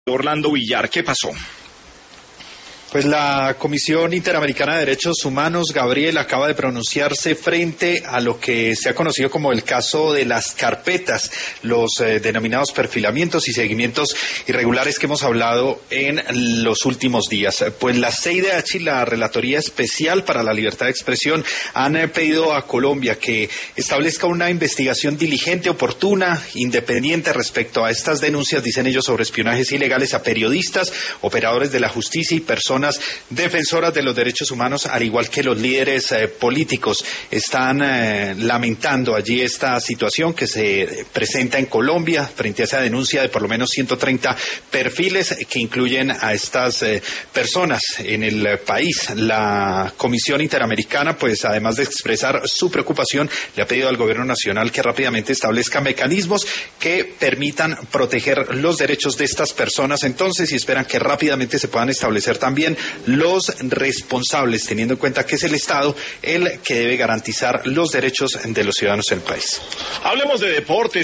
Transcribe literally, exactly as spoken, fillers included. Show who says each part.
Speaker 1: Orlando Villar, ¿qué pasó?
Speaker 2: Pues la Comisión Interamericana de Derechos Humanos, Gabriel, acaba de pronunciarse frente a lo que se ha conocido como el caso de las carpetas, los eh, denominados perfilamientos y seguimientos irregulares que hemos hablado en los últimos días. Pues la C I D H y la Relatoría Especial para la Libertad de Expresión han eh, pedido a Colombia que establezca una investigación diligente, oportuna, independiente respecto a estas denuncias, dicen ellos, sobre espionajes ilegales a periodistas, operadores de la justicia y personas defensoras de los derechos humanos, al igual que los líderes eh, políticos. Están eh, lamentando allí esta situación que se presenta en Colombia frente a esa denuncia de por lo menos ciento treinta perfiles que incluyen a estas eh, personas en el país. La Comisión Interamericana, pues además de expresar su preocupación, le ha pedido al gobierno nacional que rápidamente establezca mecanismos que permitan proteger los derechos de estas personas entonces, y esperan que rápidamente se puedan establecer también los responsables, teniendo en cuenta que es el Estado el que debe garantizar los derechos de los ciudadanos del país.
Speaker 1: Hablemos de deportes.